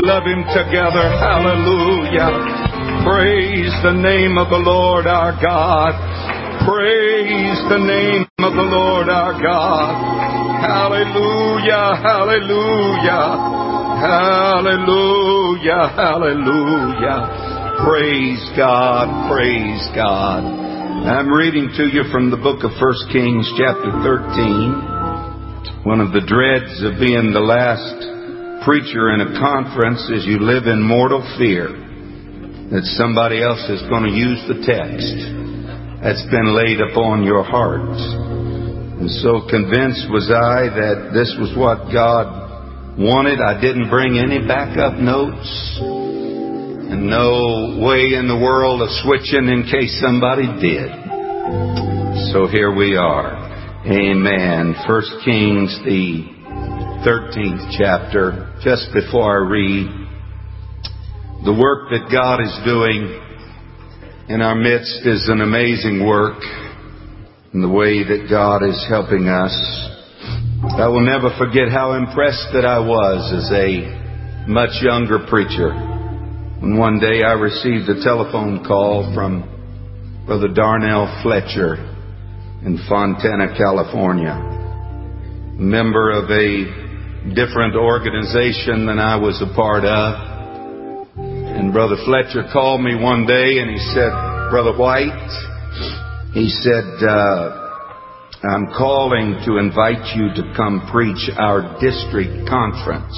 love Him together. Hallelujah. Praise the name of the Lord our God. Praise the name of the Lord our God. Hallelujah, hallelujah, hallelujah, hallelujah. Praise God, praise God. I'm reading to you from the book of 1 Kings chapter 13. One of the dreads of being the last preacher in a conference is you live in mortal fear that somebody else is going to use the text that's been laid upon your heart. And so convinced was I that this was what God wanted. I didn't bring any backup notes and no way in the world of switching in case somebody did. So here we are. Amen. 1 Kings, the 13th chapter. Just before I read, the work that God is doing in our midst is an amazing work, and the way that God is helping us. I will never forget how impressed that I was as a much younger preacher when one day I received a telephone call from Brother Darnell Fletcher in Fontana, California, member of a different organization than I was a part of. And Brother Fletcher called me one day and he said, Brother White, he said, I'm calling to invite you to come preach our district conference.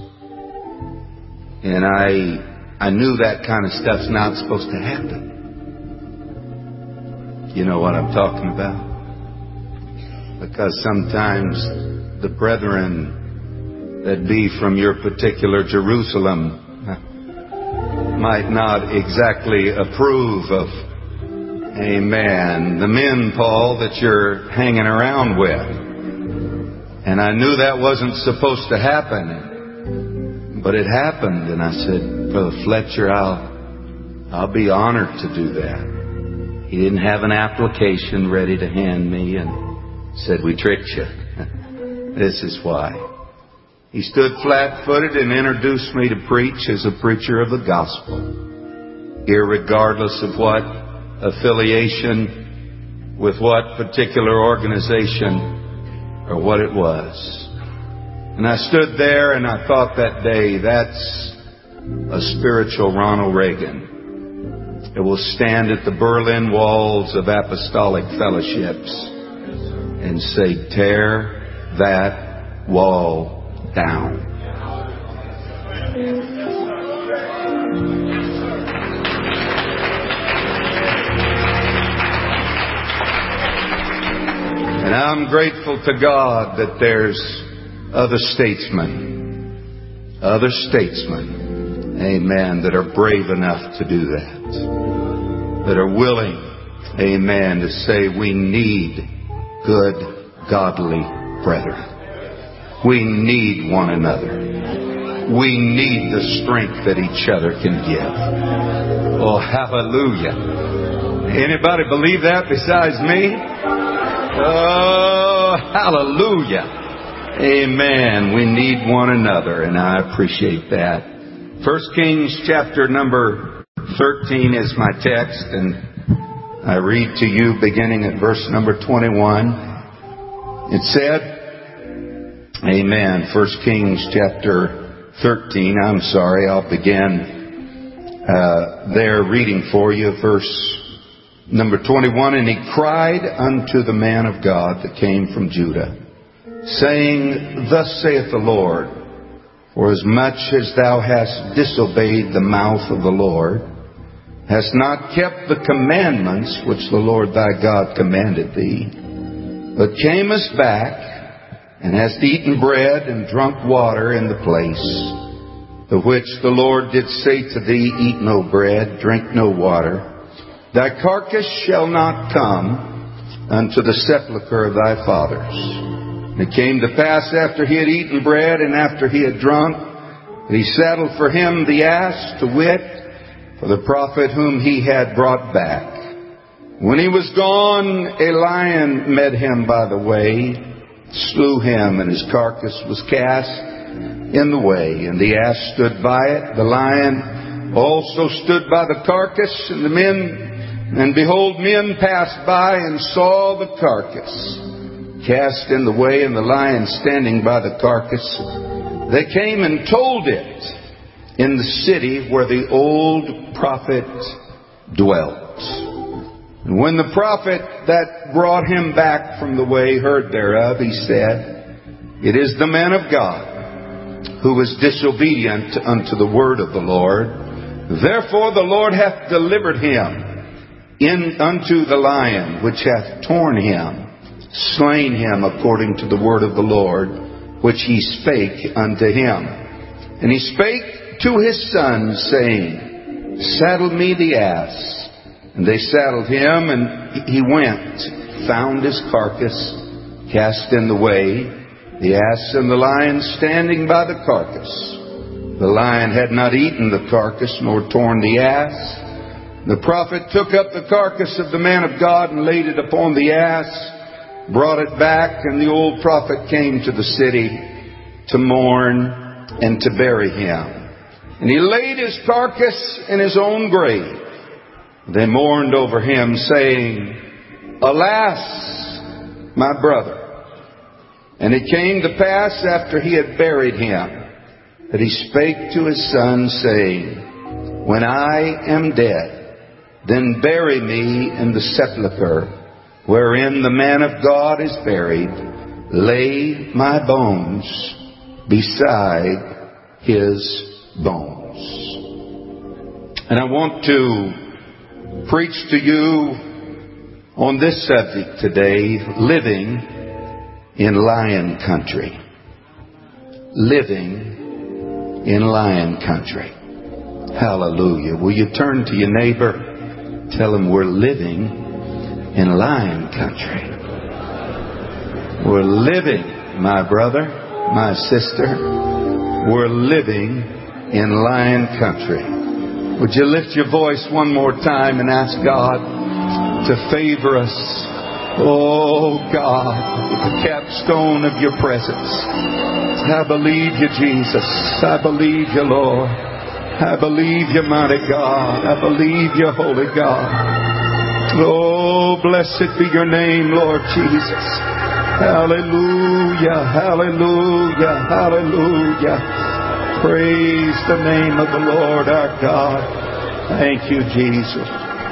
And I knew that kind of stuff's not supposed to happen. You know what I'm talking about? Because sometimes the brethren that be from your particular Jerusalem might not exactly approve of, amen, the men, Paul, that you're hanging around with. And I knew that wasn't supposed to happen, but it happened. And I said, Brother Fletcher, I'll be honored to do that. He didn't have an application ready to hand me and said, we tricked you. This is why. He stood flat-footed and introduced me to preach as a preacher of the gospel, irregardless of what affiliation with what particular organization or what it was. And I stood there and I thought that day, that's a spiritual Ronald Reagan. It will stand at the Berlin walls of apostolic fellowships and say, tear that wall down. And I'm grateful to God that there's other statesmen, amen, that are brave enough to do that are willing, amen, to say we need good, godly brethren. We need one another. We need the strength that each other can give. Oh, hallelujah. Anybody believe that besides me? Oh, hallelujah. Amen. We need one another, and I appreciate that. 1 Kings chapter number 13 is my text, and I read to you beginning at verse number 21. It said, amen. 1 Kings chapter 13. I'll begin there reading for you verse number 21. And he cried unto the man of God that came from Judah, saying, Thus saith the Lord, for as much as thou hast disobeyed the mouth of the Lord, hast not kept the commandments which the Lord thy God commanded thee, but camest back, and hast eaten bread and drunk water in the place, the which the Lord did say to thee, Eat no bread, drink no water, thy carcass shall not come unto the sepulchre of thy fathers. And it came to pass after he had eaten bread and after he had drunk, that he saddled for him the ass, to wit, for the prophet whom he had brought back. When he was gone, a lion met him by the way, slew him, and his carcass was cast in the way, and the ass stood by it. The lion also stood by the carcass, and behold, men passed by and saw the carcass cast in the way, and the lion standing by the carcass. They came and told it in the city where the old prophet dwelt. And when the prophet that brought him back from the way heard thereof, he said, It is the man of God who was disobedient unto the word of the Lord. Therefore the Lord hath delivered him unto the lion, which hath torn him, slain him according to the word of the Lord, which he spake unto him. And he spake to his son, saying, Saddle me the ass. And they saddled him, and he went, found his carcass cast in the way, the ass and the lion standing by the carcass. The lion had not eaten the carcass, nor torn the ass. The prophet took up the carcass of the man of God and laid it upon the ass, brought it back, and the old prophet came to the city to mourn and to bury him. And he laid his carcass in his own grave. They mourned over him, saying, Alas, my brother. And it came to pass after he had buried him, that he spake to his son, saying, When I am dead, then bury me in the sepulchre wherein the man of God is buried. Lay my bones beside his bones. And I want to preach to you on this subject today, living in lion country. Living in lion country. Hallelujah. Will you turn to your neighbor? Tell him we're living in lion country. We're living, my brother, my sister, we're living in lion country. Would you lift your voice one more time and ask God to favor us? Oh God, the capstone of your presence. I believe you, Jesus. I believe you, Lord. I believe you, mighty God. I believe you, holy God. Oh, blessed be your name, Lord Jesus. Hallelujah, hallelujah, hallelujah. Praise the name of the Lord our God. Thank you, Jesus.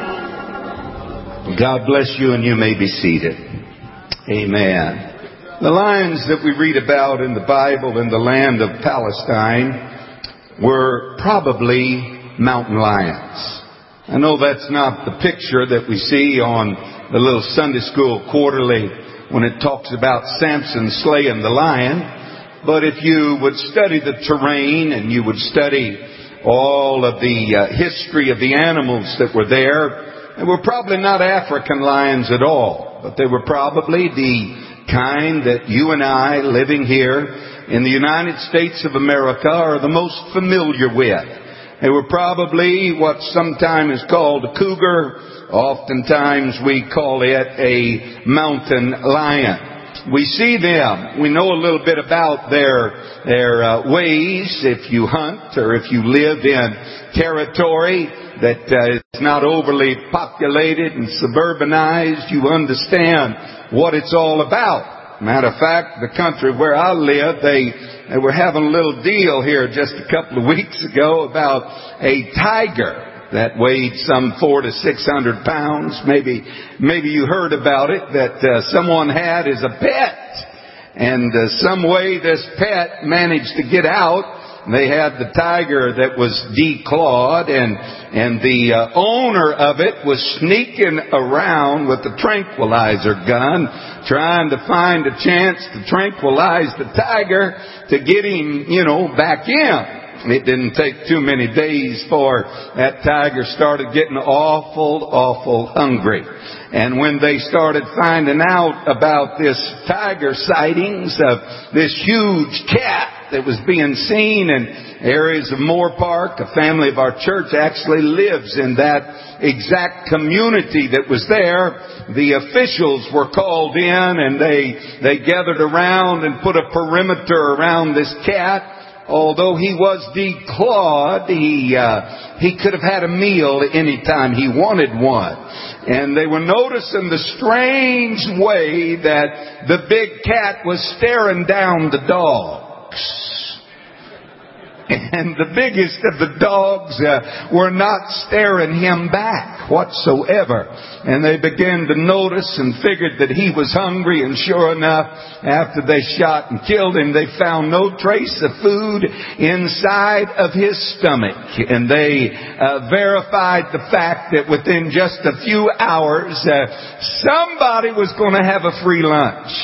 God bless you, and you may be seated. Amen. The lions that we read about in the Bible in the land of Palestine were probably mountain lions. I know that's not the picture that we see on the little Sunday school quarterly when it talks about Samson slaying the lion. But if you would study the terrain and you would study all of the history of the animals that were there, they were probably not African lions at all, but they were probably the kind that you and I, living here in the United States of America, are the most familiar with. They were probably what sometimes is called a cougar. Oftentimes we call it a mountain lion. We see them. We know a little bit about their ways. If you hunt or if you live in territory that is not overly populated and suburbanized, you understand what it's all about. Matter of fact, the country where I live, they were having a little deal here just a couple of weeks ago about a tiger that weighed some 400 to 600 pounds. Maybe you heard about it, that someone had as a pet. And some way this pet managed to get out. They had the tiger that was declawed, and the owner of it was sneaking around with a tranquilizer gun, trying to find a chance to tranquilize the tiger to get him, back in. It didn't take too many days for that tiger started getting awful hungry. And when they started finding out about this tiger sightings of this huge cat that was being seen in areas of Moore Park. A family of our church actually lives in that exact community that was there. The officials were called in, and they gathered around and put a perimeter around this cat. Although he was declawed, he could have had a meal any time he wanted one. And they were noticing the strange way that the big cat was staring down the dogs. And the biggest of the dogs were not staring him back whatsoever. And they began to notice and figured that he was hungry. And sure enough, after they shot and killed him, they found no trace of food inside of his stomach. And they verified the fact that within just a few hours, somebody was going to have a free lunch.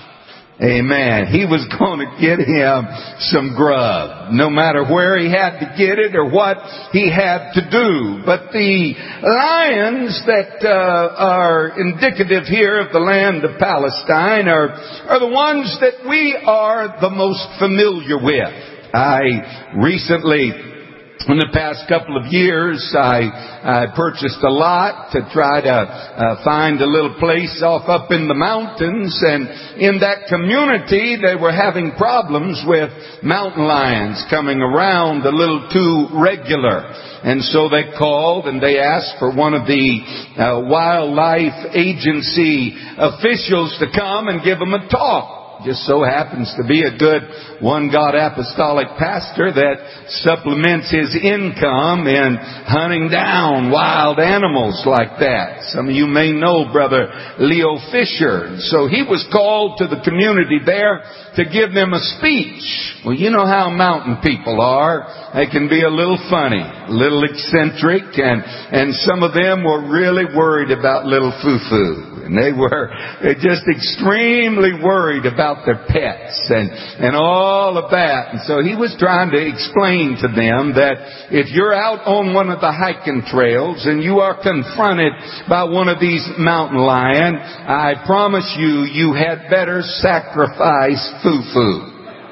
Amen. He was going to get him some grub, no matter where he had to get it or what he had to do. But the lions that are indicative here of the land of Palestine are the ones that we are the most familiar with. I recently, in the past couple of years, I purchased a lot to try to find a little place up in the mountains. And in that community, they were having problems with mountain lions coming around a little too regular. And so they called and they asked for one of the wildlife agency officials to come and give them a talk. Just so happens to be a good One God apostolic pastor that supplements his income in hunting down wild animals like that. Some of you may know Brother Leo Fisher. So he was called to the community there to give them a speech. Well, you know how mountain people are. They can be a little funny, a little eccentric, and some of them were really worried about little foo-foo. And they were just extremely worried about their pets and all of that. And so he was trying to explain to them that if you're out on one of the hiking trails and you are confronted by one of these mountain lions, I promise you had better sacrifice foo-foo.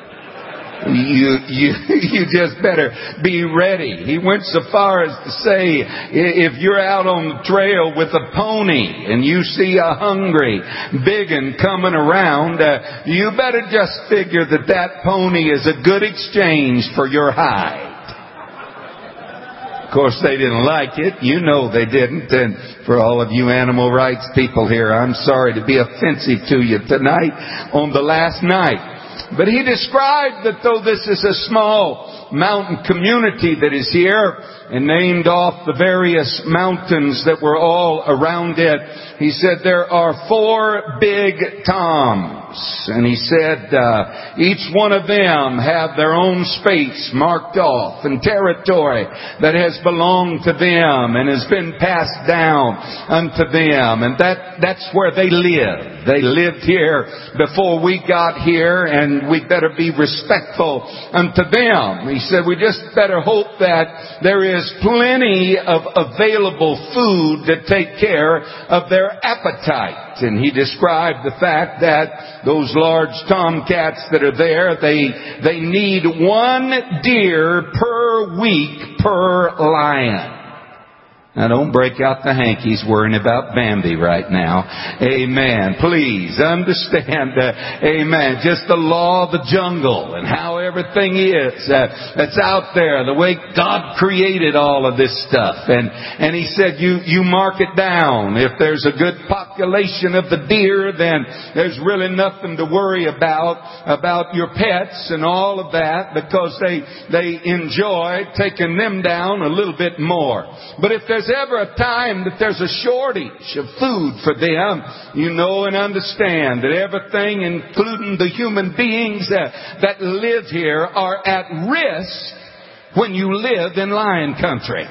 You just better be ready. He went so far as to say, if you're out on the trail with a pony and you see a hungry biggin coming around, you better just figure that pony is a good exchange for your hide. Of course, they didn't like it. You know they didn't. And for all of you animal rights people here, I'm sorry to be offensive to you tonight on the last night. But he described that though this is a small mountain community that is here and named off the various mountains that were all around it, he said there are 4 big toms. And he said each one of them have their own space marked off and territory that has belonged to them and has been passed down unto them. And that's where they live. They lived here before we got here, and we better be respectful unto them. He said we just better hope that there is plenty of available food to take care of their appetite. And he described the fact that those large tomcats that are there, they need 1 deer per week per lion. Now, don't break out the hankies worrying about Bambi right now. Amen. Please understand, amen, just the law of the jungle and how everything is that's out there, the way God created all of this stuff. And he said, you mark it down. If there's a good population of the deer, then there's really nothing to worry about your pets and all of that, because they enjoy taking them down a little bit more. But if there's ever a time that there's a shortage of food for them, you know and understand that everything, including the human beings that live here, are at risk when you live in lion country.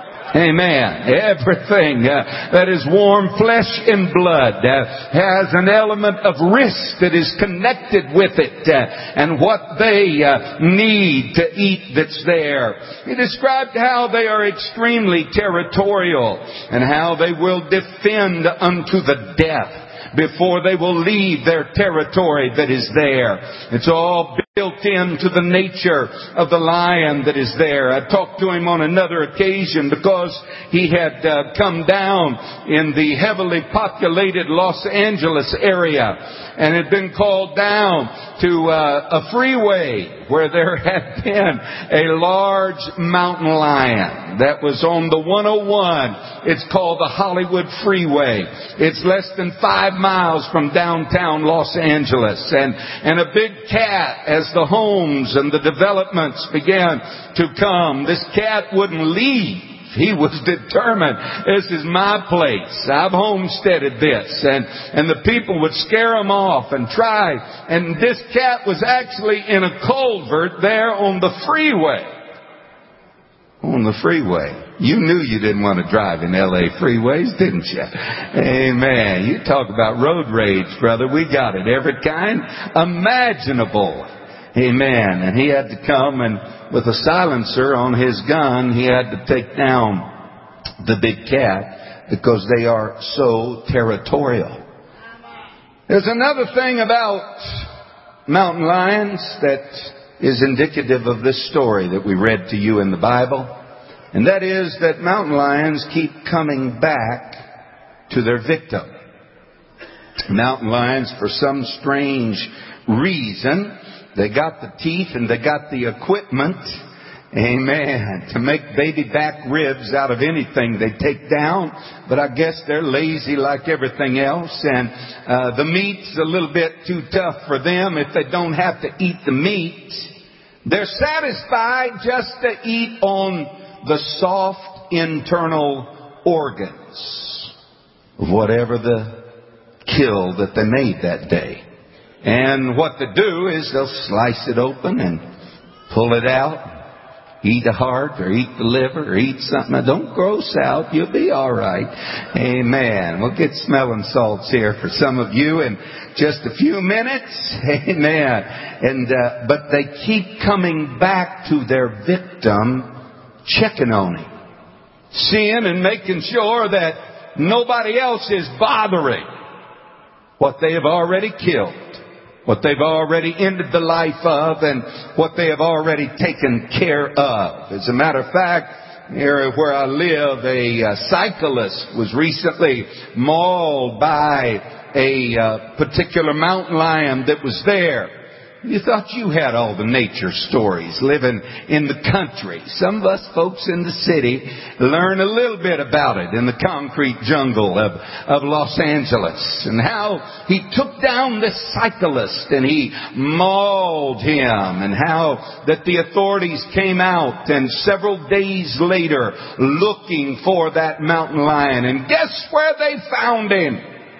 Amen. Everything that is warm flesh and blood has an element of risk that is connected with it and what they need to eat that's there. He described how they are extremely territorial and how they will defend unto the death before they will leave their territory that is there. It's all built into the nature of the lion that is there. I talked to him on another occasion because he had come down in the heavily populated Los Angeles area and had been called down to a freeway where there had been a large mountain lion that was on the 101. It's called the Hollywood Freeway. It's less than 5 miles from downtown Los Angeles. And a big cat, as the homes and the developments began to come, this cat wouldn't leave. He was determined, this is my place. I've homesteaded this. And the people would scare him off and try. And this cat was actually in a culvert there on the freeway. On the freeway. You knew you didn't want to drive in L.A. freeways, didn't you? Amen. You talk about road rage, brother. We got it. Every kind imaginable. Amen. And he had to come and with a silencer on his gun, he had to take down the big cat because they are so territorial. There's another thing about mountain lions that is indicative of this story that we read to you in the Bible. And that is that mountain lions keep coming back to their victim. Mountain lions, for some strange reason, they got the teeth and they got the equipment, amen, to make baby back ribs out of anything they take down. But I guess they're lazy like everything else. And the meat's a little bit too tough for them if they don't have to eat the meat. They're satisfied just to eat on the soft internal organs of whatever the kill that they made that day. And what they do is they'll slice it open and pull it out, eat the heart or eat the liver or eat something. Now, don't gross out. You'll be all right. Amen. We'll get smelling salts here for some of you in just a few minutes. Amen. And but they keep coming back to their victim, checking on him, seeing and making sure that nobody else is bothering what they have already killed, what they've already ended the life of, and what they have already taken care of. As a matter of fact, here where I live, a cyclist was recently mauled by a particular mountain lion that was there. You thought you had all the nature stories living in the country. Some of us folks in the city learn a little bit about it in the concrete jungle of Los Angeles. And how he took down this cyclist and he mauled him. And how that the authorities came out and several days later looking for that mountain lion. And guess where they found him?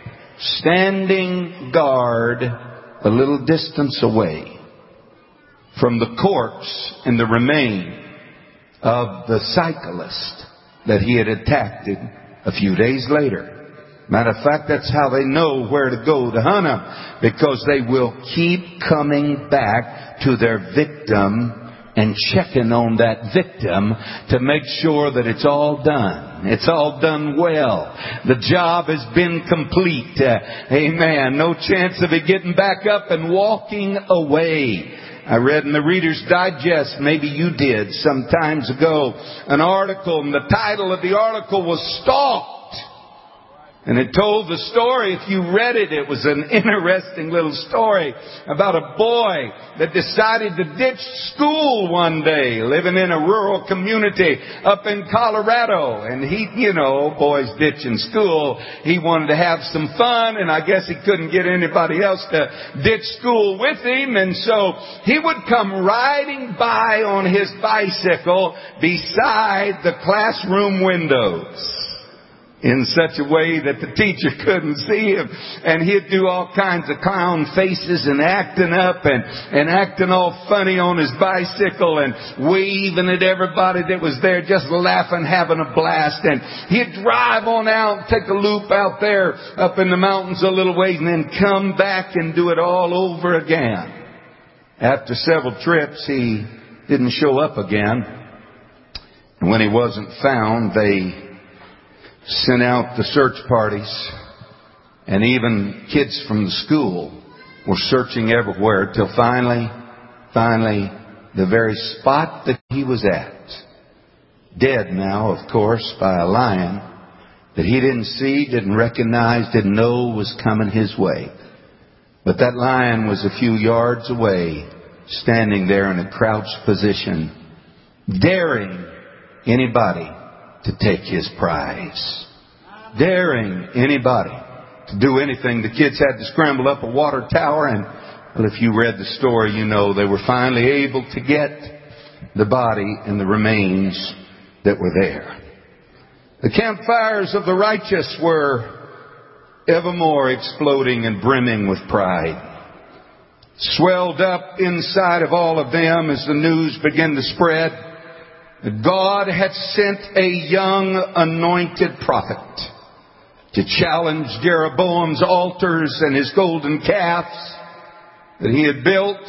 Standing guard a little distance away from the corpse and the remain of the cyclist that he had attacked a few days later. Matter of fact, that's how they know where to go to hunt him, because they will keep coming back to their victim and checking on that victim to make sure that it's all done. It's all done well. The job has been complete. Amen. No chance of it getting back up and walking away. I read in the Reader's Digest, maybe you did, some times ago, an article, and the title of the article was Stalked. And it told the story, if you read it, it was an interesting little story about a boy that decided to ditch school one day, living in a rural community up in Colorado. And he, boys ditching school, he wanted to have some fun, and I guess he couldn't get anybody else to ditch school with him. And so he would come riding by on his bicycle beside the classroom windows, in such a way that the teacher couldn't see him. And he'd do all kinds of clown faces and acting up and acting all funny on his bicycle and waving at everybody that was there, just laughing, having a blast. And he'd drive on out, take a loop out there up in the mountains a little ways, and then come back and do it all over again. After several trips, he didn't show up again. And when he wasn't found, they sent out the search parties, and even kids from the school were searching everywhere till finally finally, the very spot that he was at, dead now, of course, by a lion that he didn't see, didn't recognize, didn't know was coming his way. But that lion was a few yards away, standing there in a crouched position, daring anybody to take his prize. Daring anybody to do anything. The kids had to scramble up a water tower, and well, if you read the story, you know they were finally able to get the body and the remains that were there. The campfires of the righteous were evermore exploding and brimming with pride. Swelled up inside of all of them as the news began to spread that God had sent a young anointed prophet to challenge Jeroboam's altars and his golden calves that he had built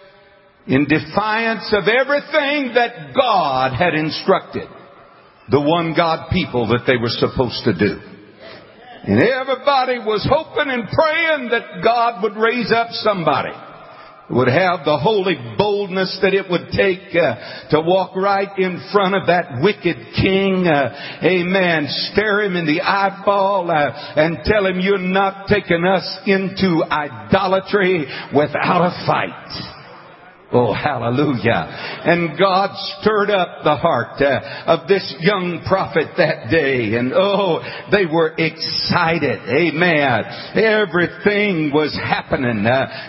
in defiance of everything that God had instructed the one God people that they were supposed to do. And everybody was hoping and praying that God would raise up somebody who would have the holy boldness that it would take to walk right in front of that wicked king. Amen. Stare him in the eyeball and tell him, you're not taking us into idolatry without a fight. Oh, hallelujah. And God stirred up the heart of this young prophet that day. And oh, they were excited. Amen. Everything was happening.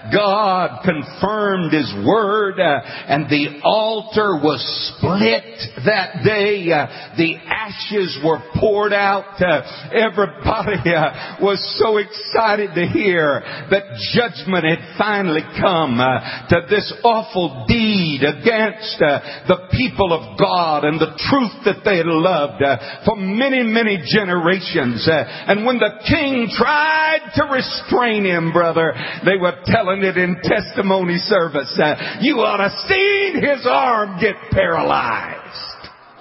God confirmed His word. And the altar was split that day. The ashes were poured out. Everybody was so excited to hear that judgment had finally come to this awful deed against the people of God and the truth that they had loved for many, many generations. And when the king tried to restrain him, brother, they were telling it in testimony service. You ought to seen his arm get paralyzed.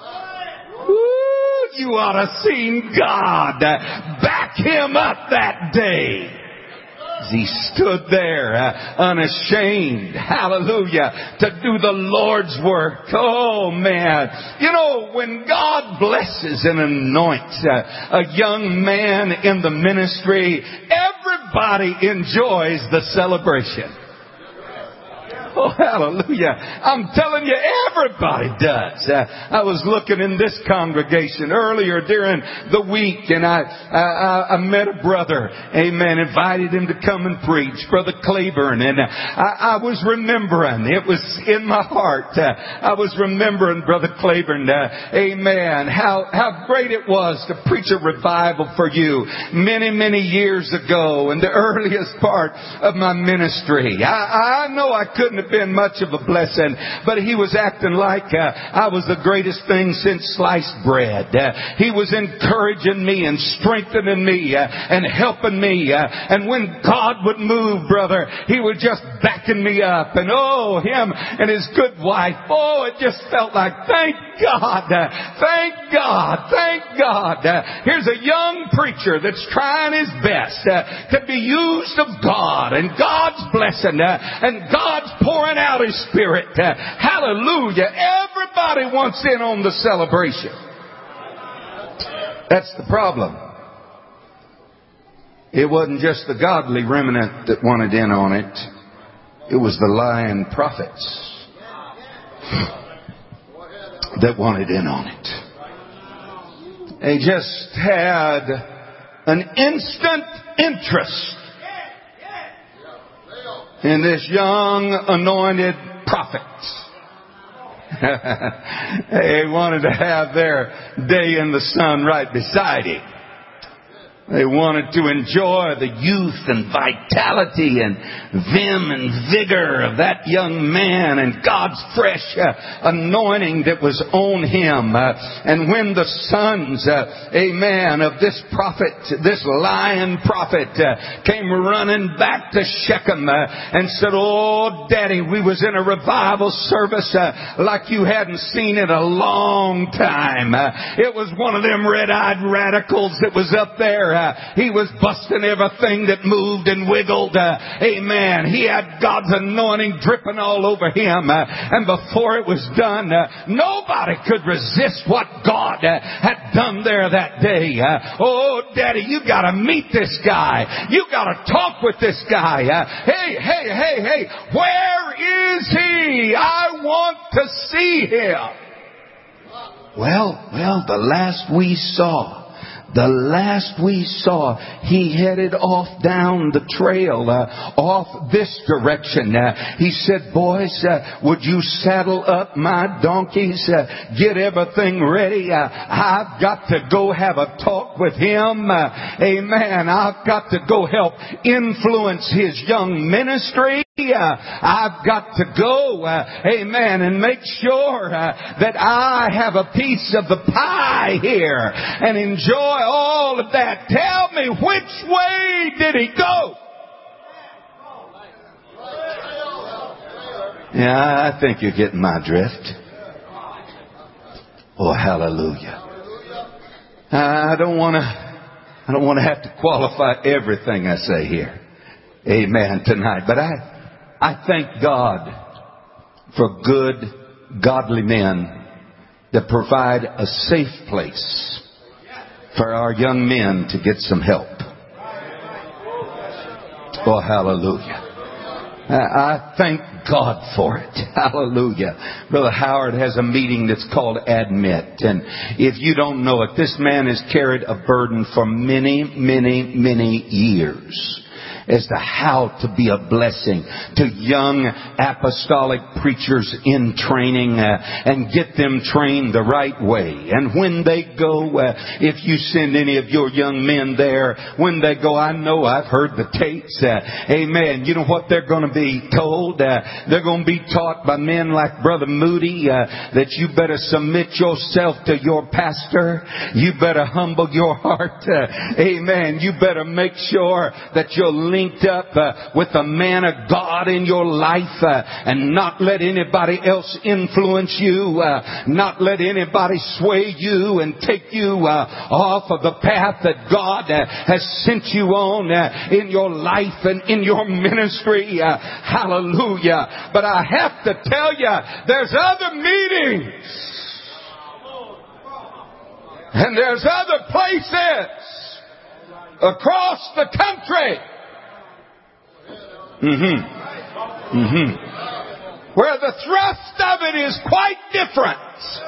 Ooh, you ought to seen God back him up that day. He stood there unashamed, hallelujah, to do the Lord's work. Oh, man. You know, when God blesses and anoints a young man in the ministry, everybody enjoys the celebration. Oh, hallelujah. I'm telling you, everybody does. I was looking in this congregation earlier during the week, and I met a brother, amen, invited him to come and preach, Brother Claiborne, and I was remembering, it was in my heart, I was remembering Brother Claiborne, amen, how great it was to preach a revival for you many, many years ago in the earliest part of my ministry. I know I couldn't have been much of a blessing, but he was acting like I was the greatest thing since sliced bread. He was encouraging me and strengthening me and helping me. And when God would move, brother, he was just backing me up. And oh, him and his good wife, oh, it just felt like, thank God, thank God, thank God. Here's a young preacher that's trying his best to be used of God, and God's blessing, and God's pouring out His Spirit. Hallelujah. Everybody wants in on the celebration. That's the problem. It wasn't just the godly remnant that wanted in on it. It was the lying prophets that wanted in on it. They just had an instant interest in this young anointed prophet. They wanted to have their day in the sun right beside him. They wanted to enjoy the youth and vitality and vim and vigor of that young man and God's fresh anointing that was on him. And when the sons, amen, of this prophet, this lion prophet, came running back to Shechem and said, oh, Daddy, we was in a revival service like you hadn't seen in a long time. It was one of them red-eyed radicals that was up there He was busting everything that moved and wiggled. Amen. He had God's anointing dripping all over him. And before it was done, nobody could resist what God had done there that day. Oh, Daddy, you got to meet this guy. You got to talk with this guy. Hey, where is he? I want to see him. Well, the last we saw, he headed off down the trail, off this direction. He said, boys, would you saddle up my donkeys, get everything ready? I've got to go have a talk with him. Amen. I've got to go help influence his young ministry. I've got to go, amen, and make sure that I have a piece of the pie here and enjoy all of that. Tell me, which way did he go? Yeah, I think you're getting my drift. Oh, hallelujah. I don't want to have to qualify everything I say here. Amen, tonight. But I thank God for good, godly men that provide a safe place for our young men to get some help. Oh, hallelujah. I thank God for it. Hallelujah. Brother Howard has a meeting that's called Admit. And if you don't know it, this man has carried a burden for many, many, many years as to how to be a blessing to young apostolic preachers in training and get them trained the right way. And when they go, if you send any of your young men there, when they go, I know I've heard the tapes. Amen. You know what they're going to be told? They're going to be taught by men like Brother Moody that you better submit yourself to your pastor. You better humble your heart. Amen. You better make sure that you're linked up with the man of God in your life and not let anybody else influence you, not let anybody sway you and take you off of the path that God has sent you on in your life and in your ministry. Hallelujah. But I have to tell you, there's other meetings and there's other places across the country where the thrust of it is quite different.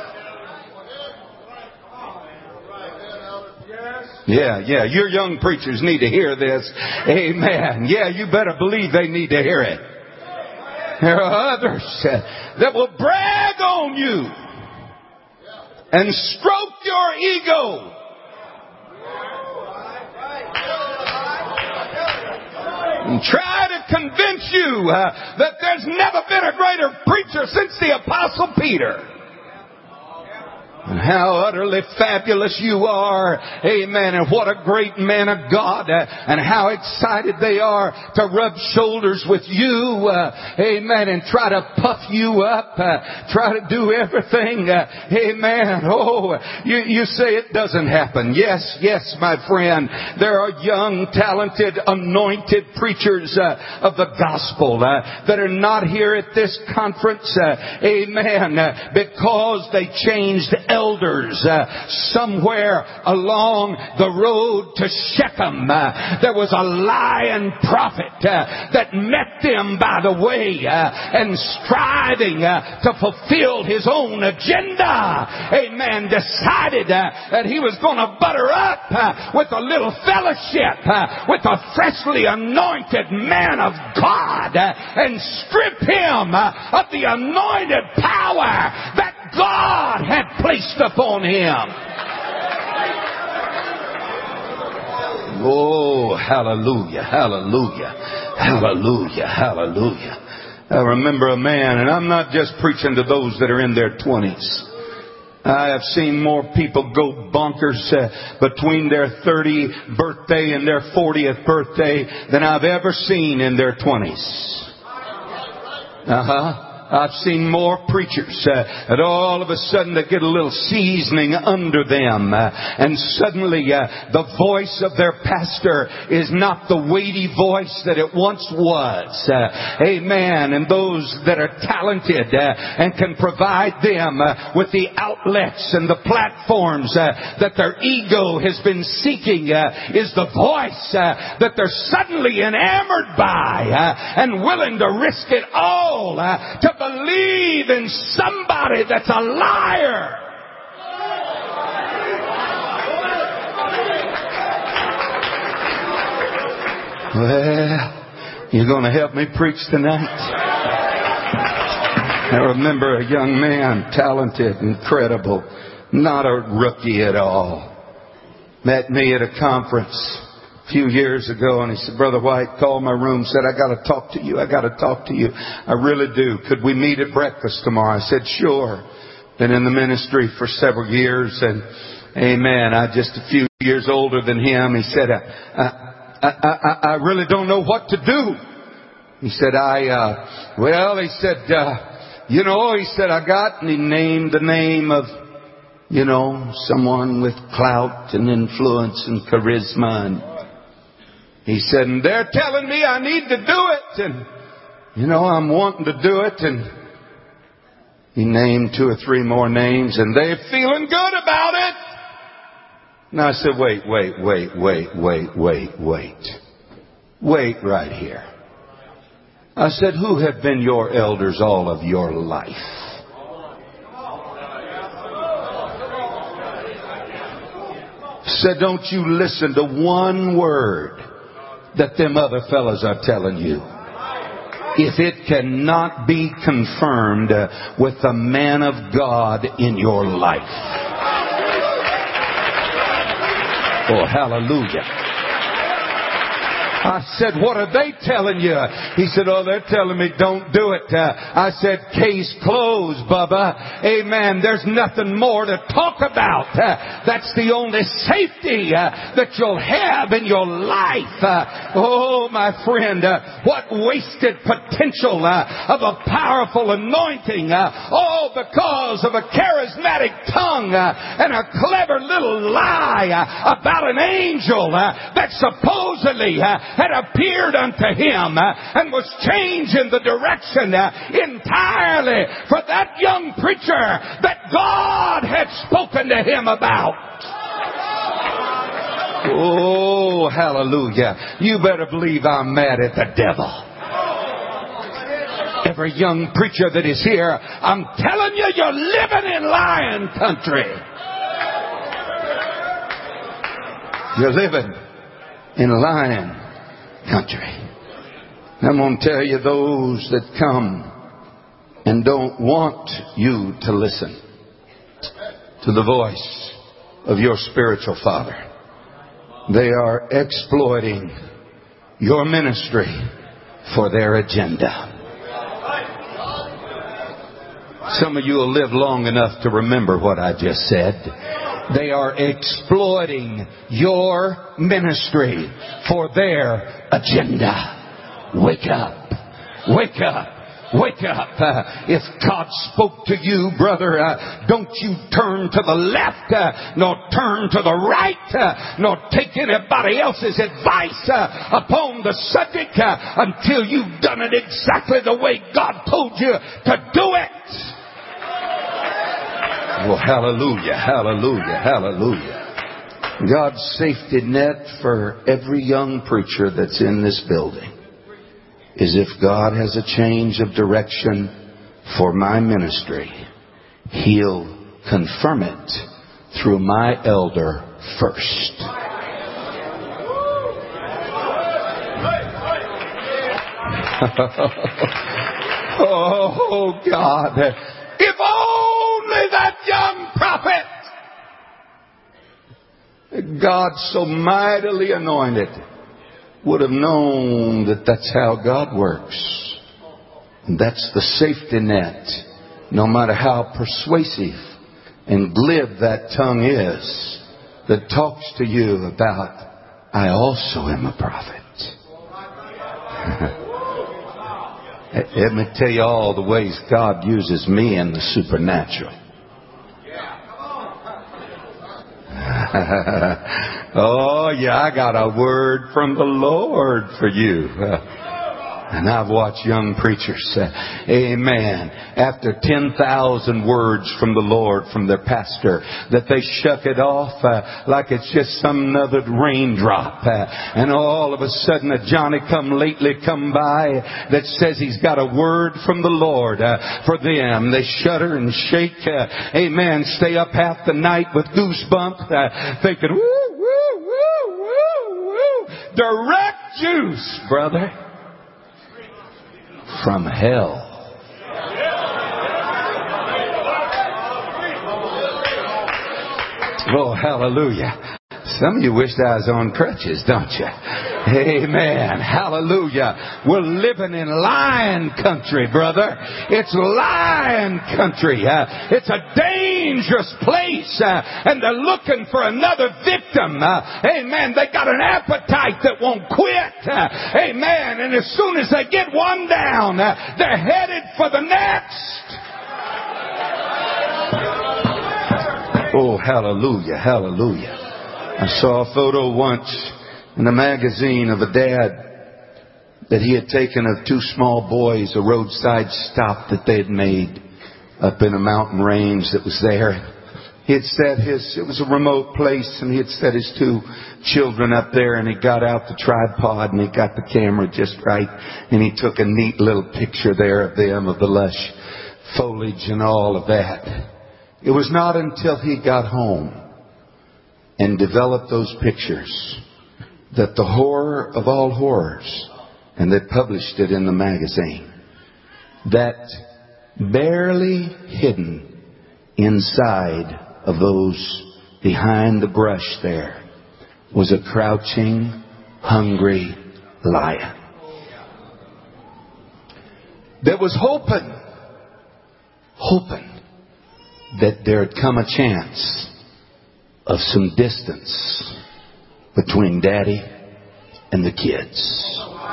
Yeah, your young preachers need to hear this. Amen. Yeah, you better believe they need to hear it. There are others that will brag on you and stroke your ego. And try to convince you that there's never been a greater preacher since the Apostle Peter. And how utterly fabulous you are. Amen. And what a great man of God. And how excited they are to rub shoulders with you. Amen. And try to puff you up. Try to do everything. Amen. Oh, you say it doesn't happen. Yes, my friend. There are young, talented, anointed preachers of the gospel that are not here at this conference. Amen. Because they changed elders somewhere along the road to Shechem. There was a lying prophet that met them by the way and striving to fulfill his own agenda. Amen. Decided that he was going to butter up with a little fellowship with a freshly anointed man of God and strip him of the anointed power that God had placed upon him. Oh, hallelujah, hallelujah, hallelujah, hallelujah. I remember a man, and I'm not just preaching to those that are in their 20s. I have seen more people go bonkers between their 30th birthday and their 40th birthday than I've ever seen in their 20s. I've seen more preachers that all of a sudden they get a little seasoning under them, and suddenly the voice of their pastor is not the weighty voice that it once was. Amen. And those that are talented and can provide them with the outlets and the platforms that their ego has been seeking is the voice that they're suddenly enamored by and willing to risk it all to believe in somebody that's a liar. Well, you're going to help me preach tonight? I remember a young man, talented, incredible, not a rookie at all, met me at a conference a few years ago, and he said, Brother White, called my room, said, I got to talk to you. I got to talk to you. I really do. Could we meet at breakfast tomorrow? I said, sure. Been in the ministry for several years, and amen, I'm just a few years older than him. He said, I really don't know what to do. He said, he said, I got, and he named the name of, someone with clout and influence and charisma. And he said, and they're telling me I need to do it. And, I'm wanting to do it. And he named 2 or 3 more names, and they're feeling good about it. And I said, wait right here. I said, who have been your elders all of your life? Said, don't you listen to one word that them other fellas are telling you, if it cannot be confirmed with the man of God in your life. Oh, hallelujah. I said, what are they telling you? He said, oh, they're telling me don't do it. I said, case closed, Bubba. Amen. There's nothing more to talk about. That's the only safety that you'll have in your life. Oh, my friend, what wasted potential of a powerful anointing, all because of a charismatic tongue and a clever little lie about an angel that supposedly had appeared unto him and was changing the direction entirely for that young preacher that God had spoken to him about. Oh, hallelujah. You better believe I'm mad at the devil. Every young preacher that is here, I'm telling you, you're living in lion country. You're living in lion country. I'm going to tell you, those that come and don't want you to listen to the voice of your spiritual father, they are exploiting your ministry for their agenda. Some of you will live long enough to remember what I just said. They are exploiting your ministry for their agenda. Wake up. Wake up. Wake up. If God spoke to you, brother, don't you turn to the left, nor turn to the right, nor take anybody else's advice upon the subject until you've done it exactly the way God told you to do it. Oh, hallelujah, hallelujah, hallelujah. God's safety net for every young preacher that's in this building is if God has a change of direction for my ministry, He'll confirm it through my elder first. Oh, God. If only that young prophet, God so mightily anointed, would have known that that's how God works. And that's the safety net. No matter how persuasive and glib that tongue is that talks to you about, I also am a prophet. Let me tell you all the ways God uses me in the supernatural. Oh, yeah, I got a word from the Lord for you. And I've watched young preachers, amen, after 10,000 words from the Lord, from their pastor, that they shuck it off like it's just some other raindrop. And all of a sudden a Johnny come lately come by that says he's got a word from the Lord for them. They shudder and shake, amen, stay up half the night with goosebumps, thinking, woo, woo, woo, woo, woo. Direct juice, brother. From hell. Oh, hallelujah. Some of you wish I was on crutches, don't you? Amen. Hallelujah. We're living in lion country, brother. It's lion country. It's a dangerous place. And they're looking for another victim. Amen. They got an appetite that won't quit. Amen. And as soon as they get one down, they're headed for the next. Oh, hallelujah. Hallelujah. I saw a photo once in a magazine of a dad that he had taken of two small boys, a roadside stop that they had made up in a mountain range that was there. He had set it was a remote place, and he had set his two children up there, and he got out the tripod and he got the camera just right, and he took a neat little picture there of them, of the lush foliage and all of that. It was not until he got home and developed those pictures that the horror of all horrors, and they published it in the magazine, that barely hidden inside of those behind the brush there was a crouching, hungry lion that was hoping that there had come a chance of some distance between Daddy and the kids.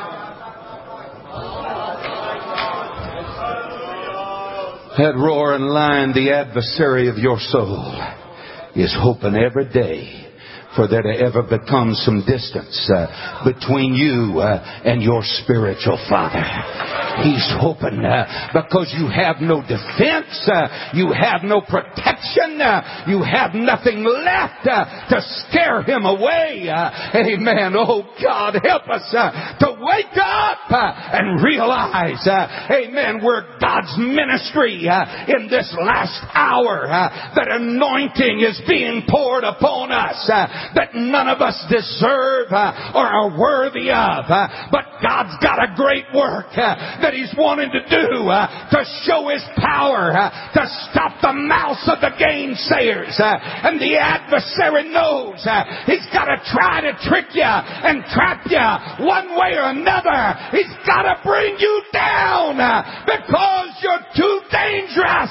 That roaring lion, the adversary of your soul, is hoping every day for there to ever become some distance between you and your spiritual father. He's hoping because you have no defense, you have no protection, you have nothing left to scare him away. Amen. Oh God, help us to wake up and realize, amen, we're God's ministry in this last hour. That anointing is being poured upon us that none of us deserve or are worthy of. But God's got a great work that He's wanting to do to show His power, to stop the mouths of the gainsayers. And the adversary knows he's got to try to trick you and trap you one way or another. He's got to bring you down because you're too dangerous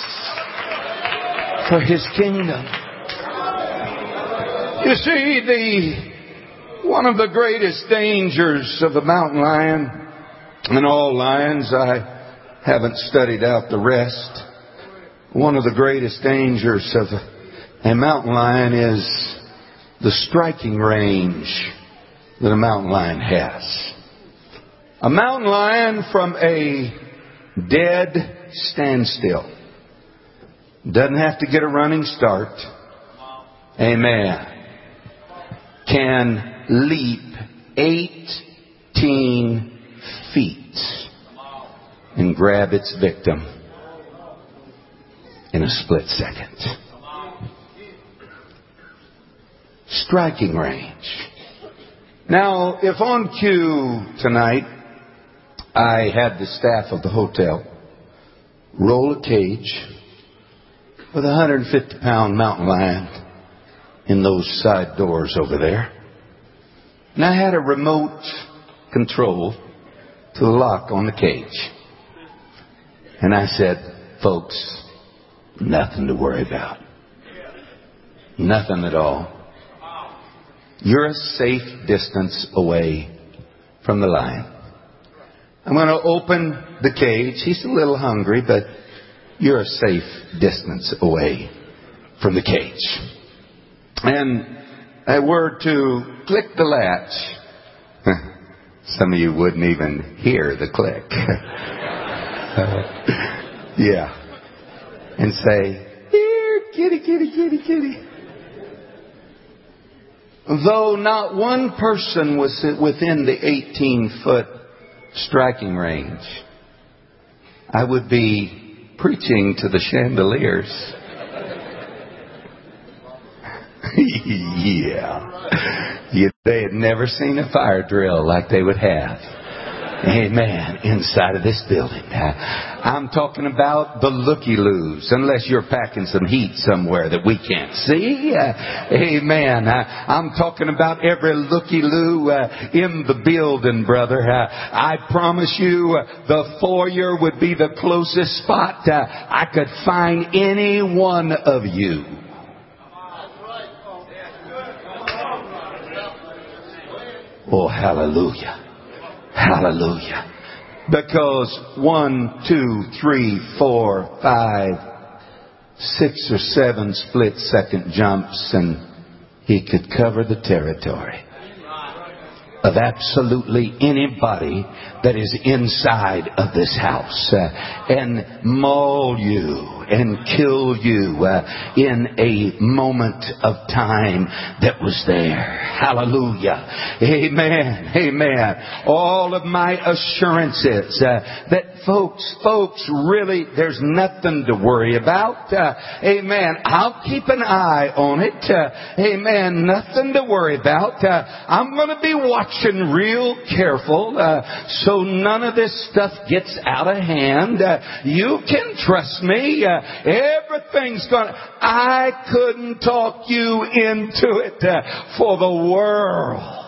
for His kingdom. You see, one of the greatest dangers of the mountain lion, and all lions, I haven't studied out the rest. One of the greatest dangers of a mountain lion is the striking range that a mountain lion has. A mountain lion from a dead standstill doesn't have to get a running start. Amen. Can leap 18 feet and grab its victim in a split second. Striking range. Now, if on cue tonight I had the staff of the hotel roll a cage with a 150-pound mountain lion in those side doors over there, and I had a remote control to the lock on the cage, and I said, folks, nothing to worry about. Nothing at all. You're a safe distance away from the lion. I'm going to open the cage. He's a little hungry, but you're a safe distance away from the cage. And I were to click the latch. Some of you wouldn't even hear the click. Yeah. And say, here, kitty, kitty, kitty, kitty. Though not one person was within the 18-foot striking range, I would be preaching to the chandeliers. Yeah. They had never seen a fire drill like they would have. Amen. Inside of this building. I'm talking about the looky-loos, unless you're packing some heat somewhere that we can't see. Amen. I'm talking about every looky-loo in the building, brother. I promise you the foyer would be the closest spot I could find any one of you. Oh, hallelujah. Hallelujah. Because 1, 2, 3, 4, 5, 6 or 7 split-second jumps and he could cover the territory of absolutely anybody that is inside of this house and maul you and kill you in a moment of time that was there. Hallelujah. Amen. Amen. All of my assurances that folks, really, there's nothing to worry about. Amen. I'll keep an eye on it. Amen. Nothing to worry about. I'm going to be watching real careful so none of this stuff gets out of hand. You can trust me. Everything's going to... I couldn't talk you into it for the world.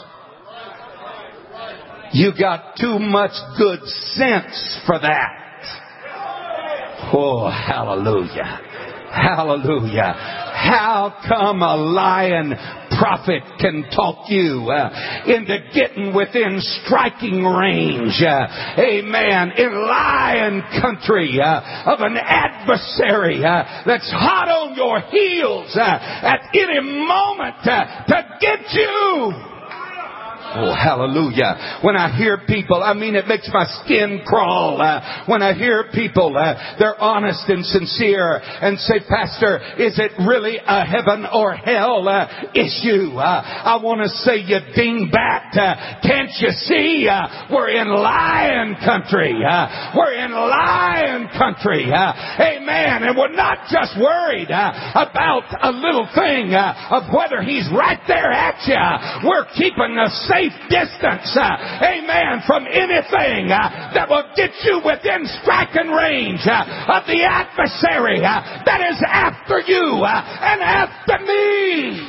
You got too much good sense for that. Oh, hallelujah. Hallelujah. How come a lying prophet can talk you into getting within striking range, amen, in lying country of an adversary that's hot on your heels at any moment to get you? Oh, hallelujah. When I hear people, it makes my skin crawl. When I hear people, they're honest and sincere and say, Pastor, is it really a heaven or hell issue? I want to say, you dingbat, can't you see? We're in lion country. We're in lion country. Amen. And we're not just worried about a little thing of whether he's right there at you. We're keeping a safe distance, amen, from anything that will get you within striking range of the adversary that is after you and after me.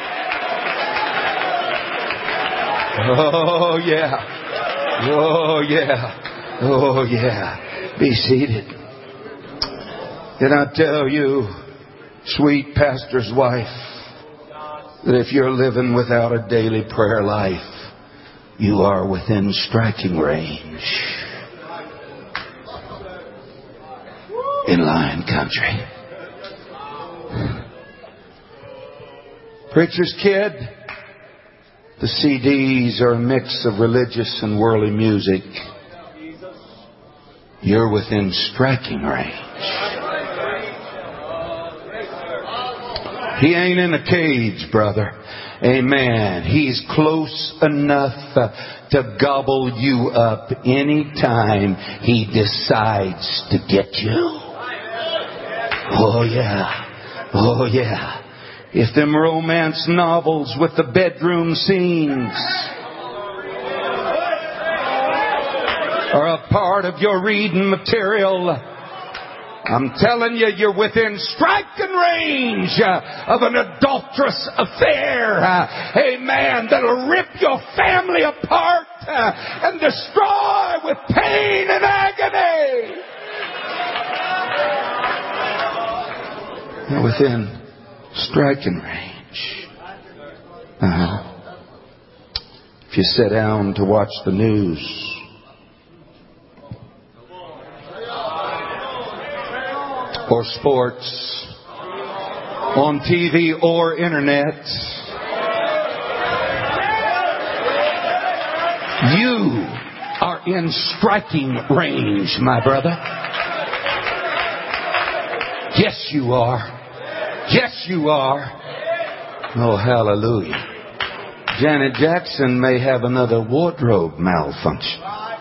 Oh, yeah. Oh, yeah. Oh, yeah. Be seated. Did I tell you, sweet pastor's wife, that if you're living without a daily prayer life, you are within striking range in lion country. Preacher's kid, the CDs are a mix of religious and worldly music. You're within striking range. He ain't in a cage, brother. Amen. He's close enough to gobble you up anytime he decides to get you. Oh, yeah. Oh, yeah. If them romance novels with the bedroom scenes are a part of your reading material, I'm telling you, you're within striking range of an adulterous affair. Amen. That'll rip your family apart and destroy with pain and agony. You're within striking range. If you sit down to watch the news, or sports, on TV or internet. You are in striking range, my brother. Yes, you are. Yes, you are. Oh, hallelujah. Janet Jackson may have another wardrobe malfunction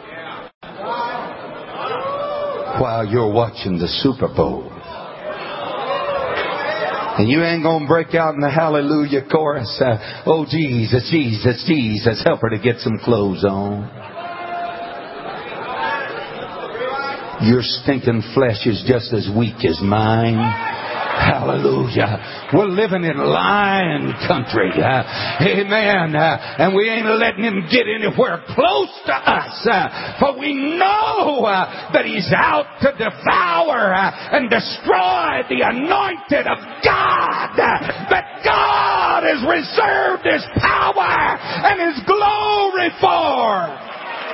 while you're watching the Super Bowl. And you ain't going to break out in the hallelujah chorus. Oh, Jesus, Jesus, Jesus, help her to get some clothes on. Your stinking flesh is just as weak as mine. Hallelujah. We're living in lion country. Amen. And we ain't letting him get anywhere close to us. For we know that he's out to devour and destroy the anointed of God. That God has reserved his power and his glory for.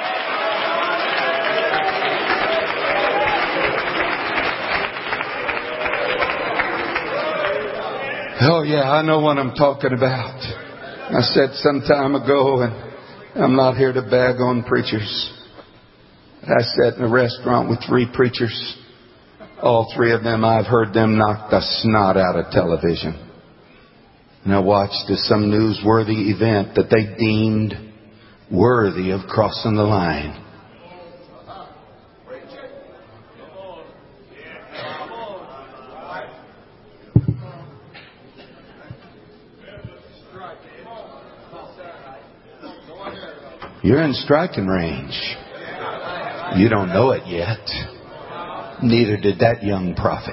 Oh, yeah, I know what I'm talking about. I said some time ago, and I'm not here to bag on preachers. I sat in a restaurant with 3 preachers. All 3 of them, I've heard them knock the snot out of television. And I watched some newsworthy event that they deemed worthy of crossing the line. You're in striking range. You don't know it yet. Neither did that young prophet.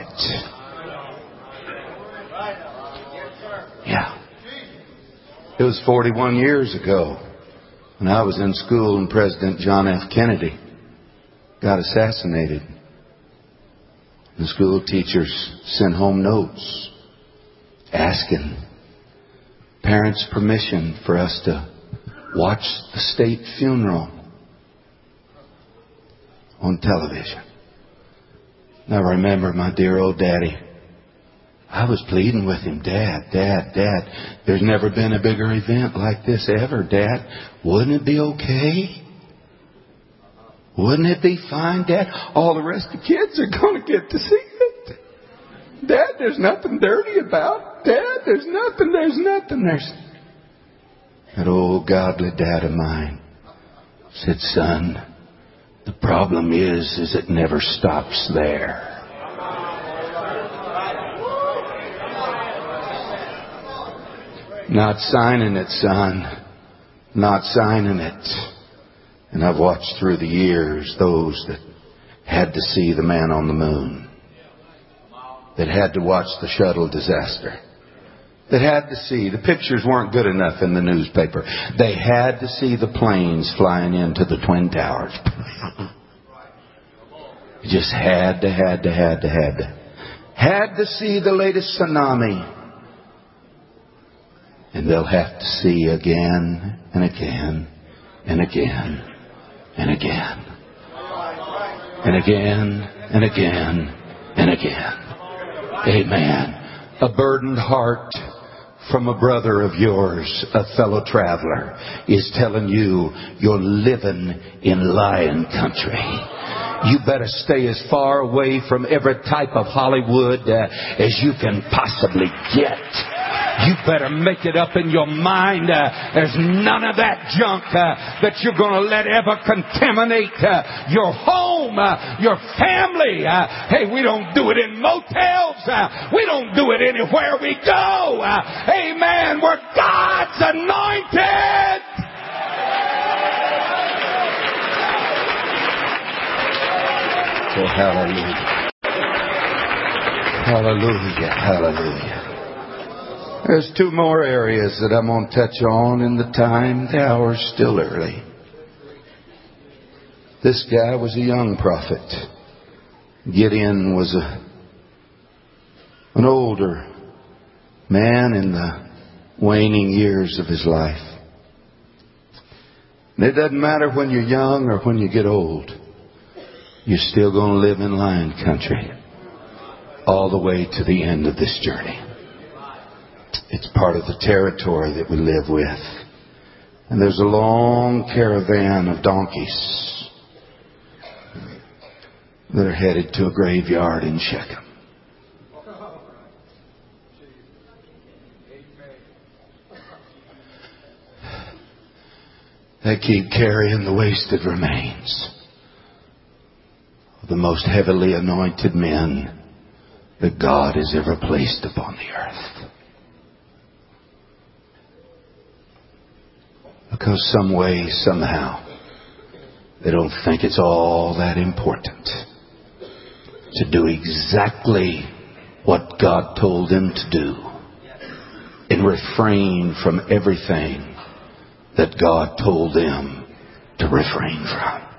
Yeah. It was 41 years ago when I was in school and President John F. Kennedy got assassinated. The school teachers sent home notes asking parents' permission for us to watch the state funeral on television. Now remember my dear old daddy. I was pleading with him, Dad, there's never been a bigger event like this ever, Dad. Wouldn't it be okay? Wouldn't it be fine, Dad? All the rest of the kids are going to get to see it. Dad, there's nothing dirty about it. Dad, there's nothing. That old godly dad of mine said, son, the problem is it never stops there. Not signing it, son. Not signing it. And I've watched through the years those that had to see the man on the moon, that had to watch the shuttle disaster, that had to see, the pictures weren't good enough in the newspaper. They had to see the planes flying into the Twin Towers. Just had to see the latest tsunami. And they'll have to see again and again and again and again and again and again and again. Amen. A burdened heart from a brother of yours, a fellow traveler, is telling you you're living in lion country. You better stay as far away from every type of Hollywood as you can possibly get. You better make it up in your mind. There's none of that junk that you're going to let ever contaminate your home, your family. Hey, we don't do it in motels. We don't do it anywhere we go. Amen. We're God's anointed. Oh, hallelujah. Hallelujah. Hallelujah. There's 2 more areas that I'm going to touch on in the hour's still early. This guy was a young prophet. Gideon was an older man in the waning years of his life. And it doesn't matter when you're young or when you get old. You're still going to live in lion country. all the way to the end of this journey. It's part of the territory that we live with. And there's a long caravan of donkeys that are headed to a graveyard in Shechem. They keep carrying the wasted remains of the most heavily anointed men that God has ever placed upon the earth. Because some way, somehow, they don't think it's all that important to do exactly what God told them to do and refrain from everything that God told them to refrain from.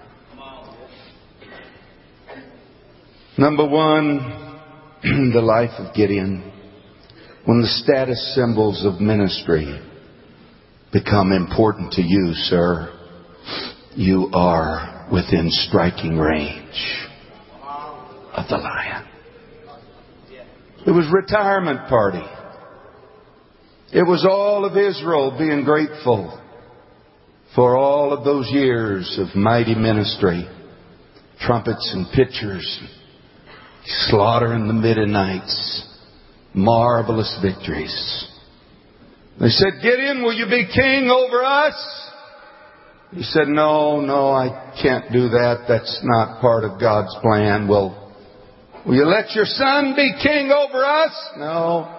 Number one, the life of Gideon. When the status symbols of ministry become important to you, sir, you are within striking range of the lion. It was retirement party. It was all of Israel being grateful for all of those years of mighty ministry, trumpets and pitchers, slaughter in the Midianites, marvelous victories. They said, Gideon, will you be king over us? He said, no, I can't do that. That's not part of God's plan. Well, will you let your son be king over us? No.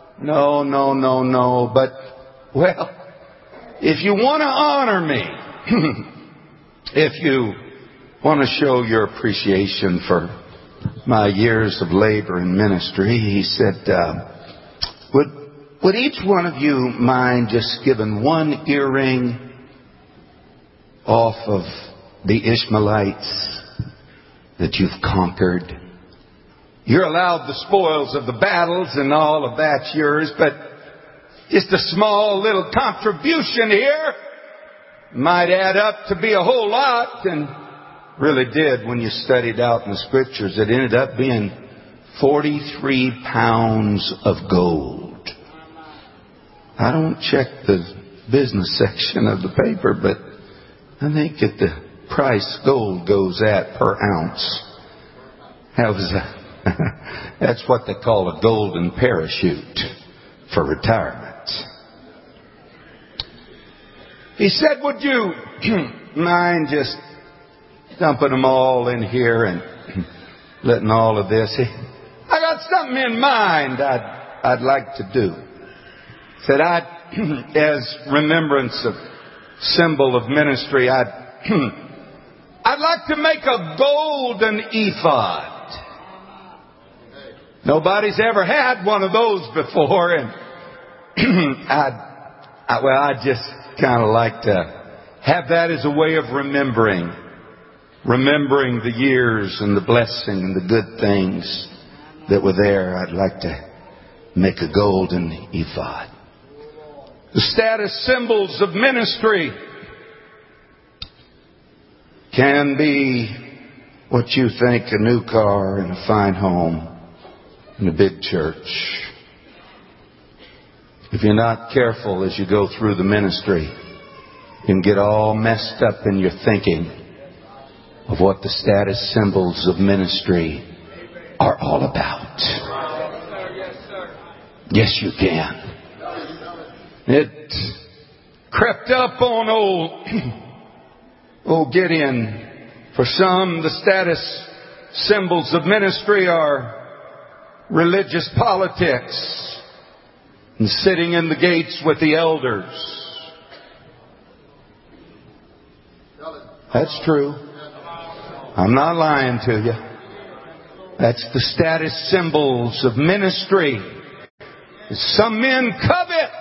But, well, if you want to honor me, if you want to show your appreciation for my years of labor and ministry, he said, would each one of you mind just giving one earring off of the Ishmaelites that you've conquered? You're allowed the spoils of the battles and all of that's yours, but just a small little contribution here might add up to be a whole lot, and really did when you studied out in the scriptures. It ended up being 43 pounds of gold. I don't check the business section of the paper, but I think at the price gold goes at per ounce. That's what they call a golden parachute for retirement. He said, would you mind just dumping them all in here and letting all of this? I got something in mind I'd like to do. Said as remembrance of symbol of ministry, I'd like to make a golden ephod. Nobody's ever had one of those before, and I'd just kind of like to have that as a way of remembering the years and the blessing and the good things that were there. I'd like to make a golden ephod. The status symbols of ministry can be what you think, a new car and a fine home and a big church. If you're not careful as you go through the ministry, you can get all messed up in your thinking of what the status symbols of ministry are all about. Yes, you can. It crept up on old Gideon. For some, the status symbols of ministry are religious politics and sitting in the gates with the elders. That's true. I'm not lying to you. That's the status symbols of ministry. Some men covet.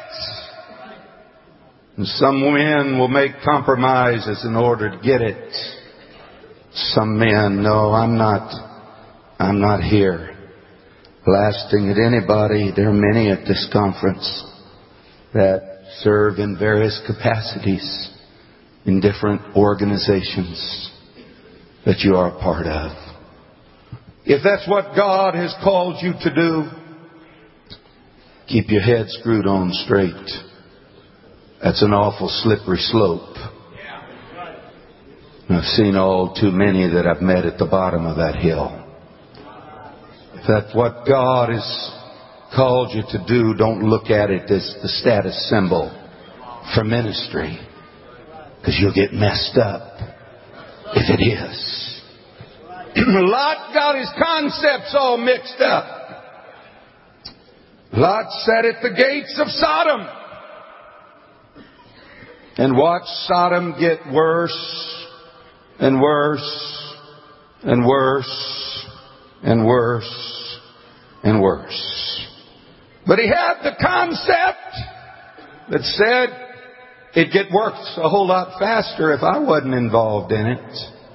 And some men will make compromises in order to get it. Some men, no, I'm not here blasting at anybody. There are many at this conference that serve in various capacities in different organizations that you are a part of. If that's what God has called you to do, keep your head screwed on straight. That's an awful slippery slope. I've seen all too many that I've met at the bottom of that hill. If that's what God has called you to do, don't look at it as the status symbol for ministry, because you'll get messed up if it is. Lot got his concepts all mixed up. Lot sat at the gates of Sodom and watched Sodom get worse and worse and worse and worse and worse. But he had the concept that said it'd get worse a whole lot faster if I wasn't involved in it.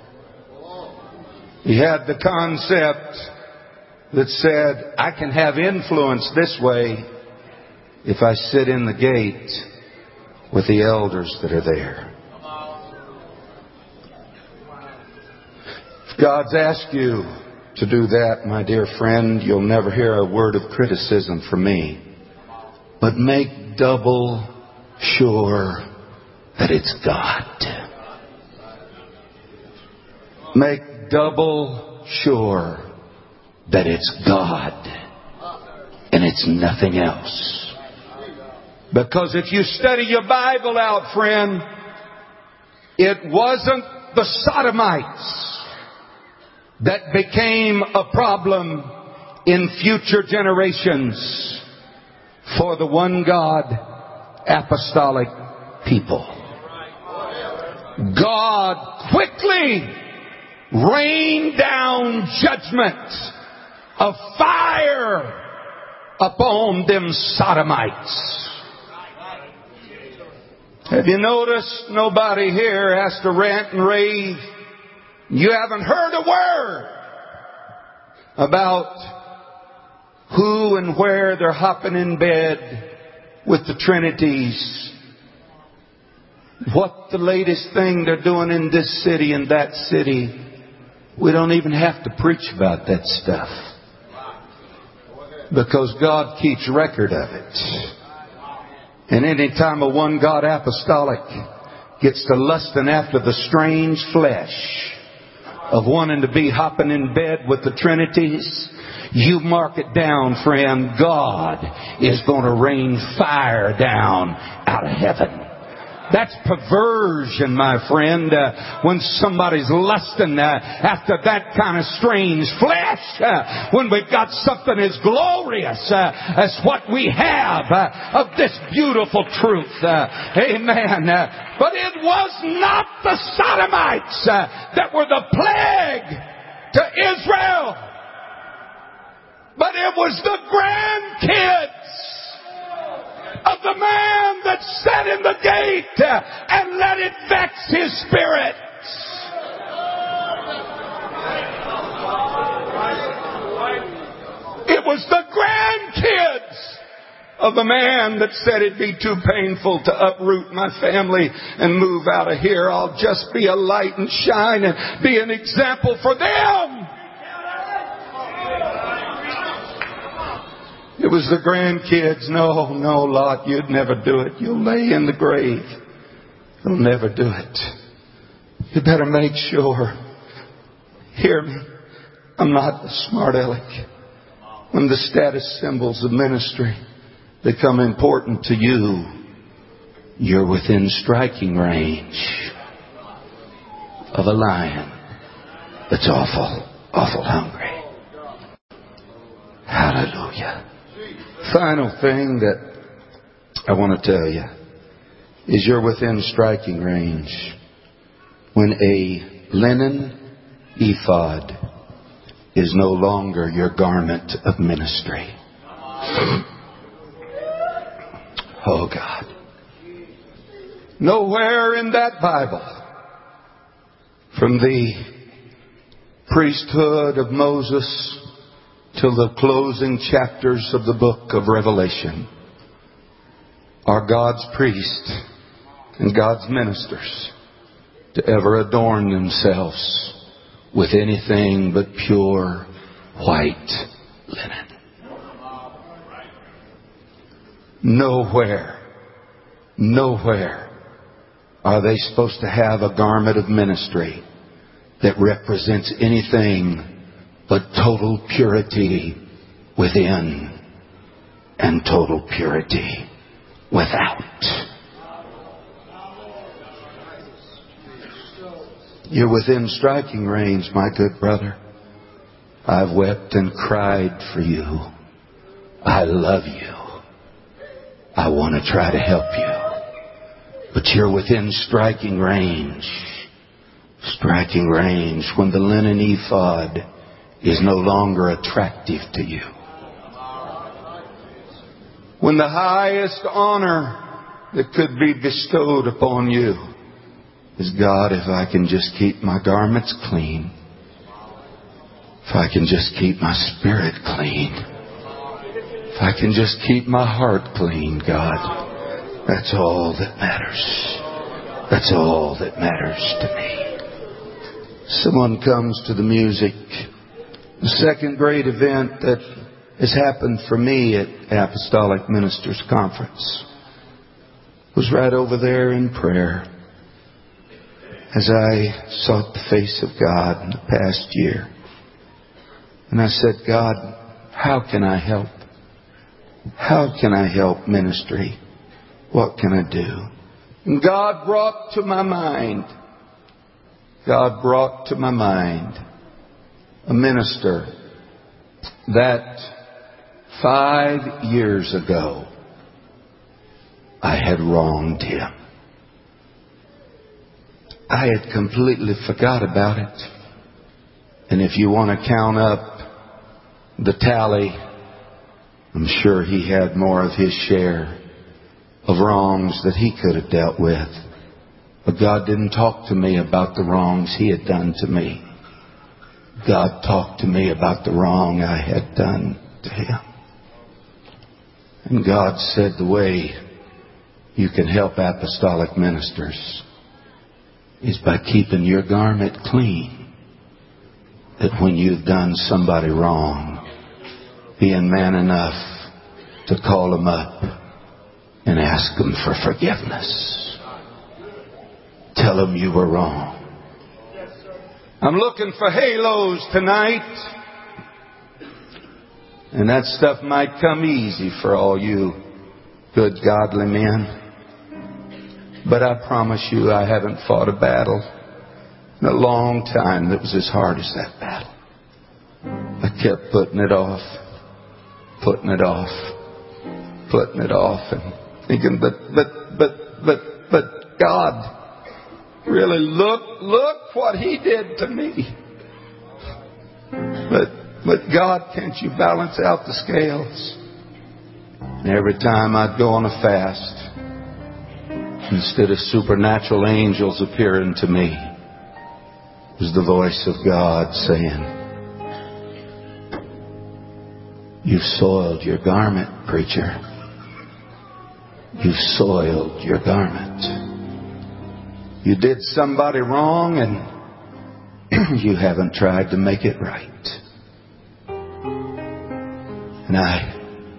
He had the concept that said I can have influence this way if I sit in the gate with the elders that are there. If God's asked you to do that, my dear friend, you'll never hear a word of criticism from me. But make double sure that it's God. Make double sure that it's God and it's nothing else. Because if you study your Bible out, friend, it wasn't the Sodomites that became a problem in future generations for the one God apostolic people. God quickly rained down judgment of fire upon them Sodomites. Have you noticed nobody here has to rant and rave? You haven't heard a word about who and where they're hopping in bed with the Trinities. What the latest thing they're doing in this city and that city. We don't even have to preach about that stuff, because God keeps record of it. And any time a one God apostolic gets to lusting after the strange flesh of wanting to be hopping in bed with the Trinities, you mark it down, friend. God is going to rain fire down out of heaven. That's perversion, my friend. When somebody's lusting after that kind of strange flesh, when we've got something as glorious as what we have of this beautiful truth. Amen. But it was not the Sodomites that were the plague to Israel, but it was the grandkids of the man that sat in the gate and let it vex his spirit. It was the grandkids of the man that said it'd be too painful to uproot my family and move out of here. I'll just be a light and shine and be an example for them. It was the grandkids. No, Lot, you'd never do it. You'll lay in the grave. You'll never do it. You better make sure. Hear me. I'm not a smart aleck. When the status symbols of ministry become important to you, you're within striking range of a lion that's awful hungry. Hallelujah. Final thing that I want to tell you is you're within striking range when a linen ephod is no longer your garment of ministry. Oh God. Nowhere in that Bible, from the priesthood of Moses till the closing chapters of the book of Revelation, are God's priests and God's ministers to ever adorn themselves with anything but pure white linen. Nowhere are they supposed to have a garment of ministry that represents anything but total purity within and total purity without. You're within striking range, my good brother. I've wept and cried for you. I love you. I want to try to help you. But you're within striking range. Striking range when the linen ephod is no longer attractive to you. When the highest honor that could be bestowed upon you is, God, if I can just keep my garments clean, if I can just keep my spirit clean, if I can just keep my heart clean, God, that's all that matters. That's all that matters to me. Someone comes to the music. The second great event that has happened for me at Apostolic Ministers Conference was right over there in prayer as I sought the face of God in the past year. And I said, God, how can I help? How can I help ministry? What can I do? And God brought to my mind a minister that 5 years ago I had wronged him. I had completely forgot about it. And if you want to count up the tally, I'm sure he had more of his share of wrongs that he could have dealt with. But God didn't talk to me about the wrongs he had done to me. God talked to me about the wrong I had done to him. And God said, the way you can help apostolic ministers is by keeping your garment clean. That when you've done somebody wrong, being man enough to call them up and ask them for forgiveness. Tell them you were wrong. I'm looking for halos tonight. And that stuff might come easy for all you good godly men. But I promise you I haven't fought a battle in a long time that was as hard as that battle. I kept putting it off, and thinking, but God, really look what he did to me. But God, can't you balance out the scales? And every time I'd go on a fast, instead of supernatural angels appearing to me, it was the voice of God saying, you've soiled your garment, preacher. You've soiled your garment. You did somebody wrong and you haven't tried to make it right. And I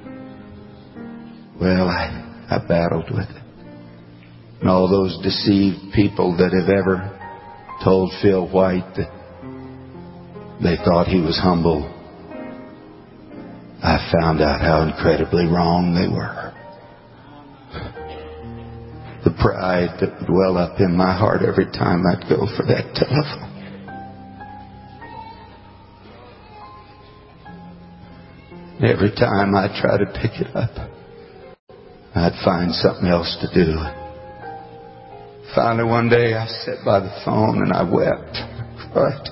battled with it. And all those deceived people that have ever told Phil White that they thought he was humble, I found out how incredibly wrong they were. The pride that would well up in my heart every time I'd go for that telephone. Every time I'd try to pick it up, I'd find something else to do. Finally one day I sat by the phone and I wept. I cried.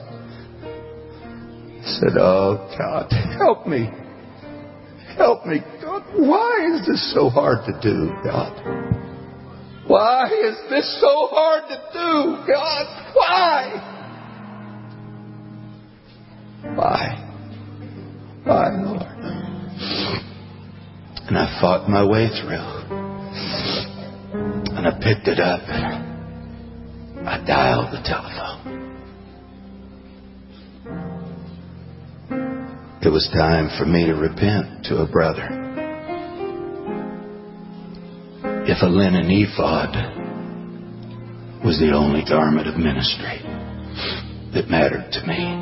I said, oh God, help me. Help me, God. Why is this so hard to do, God? Why is this so hard to do, God? Why? Why, Lord? And I fought my way through. And I picked it up. I dialed the telephone. it was time for me to repent to a brother. If a linen ephod was the only garment of ministry that mattered to me,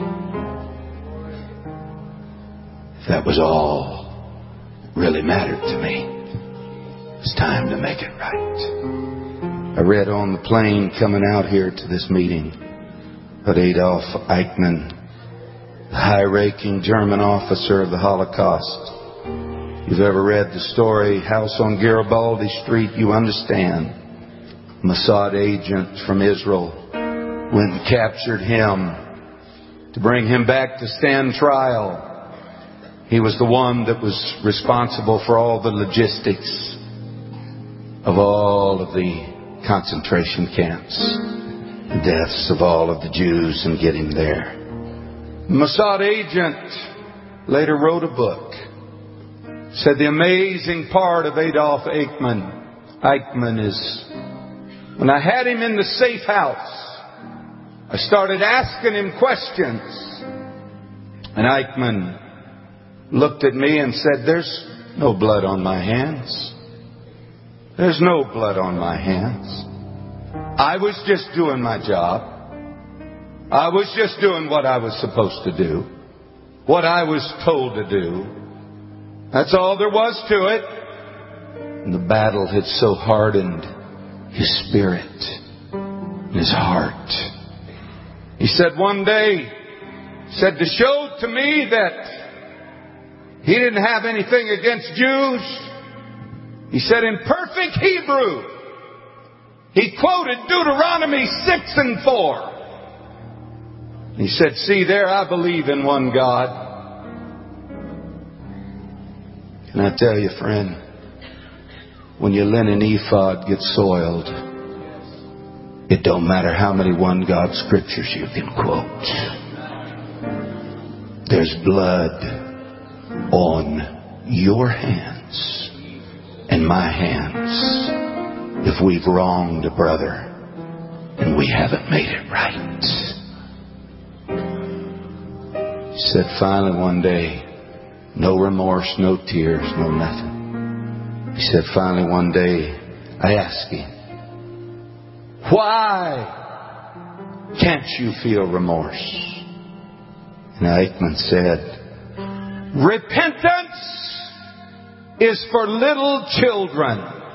if that was all that really mattered to me, it was time to make it right. I read on the plane coming out here to this meeting that Adolf Eichmann, the high-ranking German officer of the Holocaust. If you've ever read the story, House on Garibaldi Street, you understand. Mossad agent from Israel went and captured him to bring him back to stand trial. He was the one that was responsible for all the logistics of all of the concentration camps, the deaths of all of the Jews, and get him there. Mossad agent later wrote a book, said the amazing part of Adolf Eichmann is, when I had him in the safe house, I started asking him questions. And Eichmann looked at me and said, "There's no blood on my hands. There's no blood on my hands. I was just doing my job. I was just doing what I was supposed to do, what I was told to do. That's all there was to it." And the battle had so hardened his spirit, his heart. He said one day, to show to me that he didn't have anything against Jews, he said in perfect Hebrew, he quoted Deuteronomy 6:4. He said, "See there, I believe in one God." Can I tell you, friend, when your linen ephod gets soiled, it don't matter how many one God scriptures you can quote. There's blood on your hands and my hands if we've wronged a brother and we haven't made it right. He said finally one day, no remorse, no tears, no nothing. He said finally one day, I asked him, "Why can't you feel remorse?" And Eichmann said, "Repentance is for little children."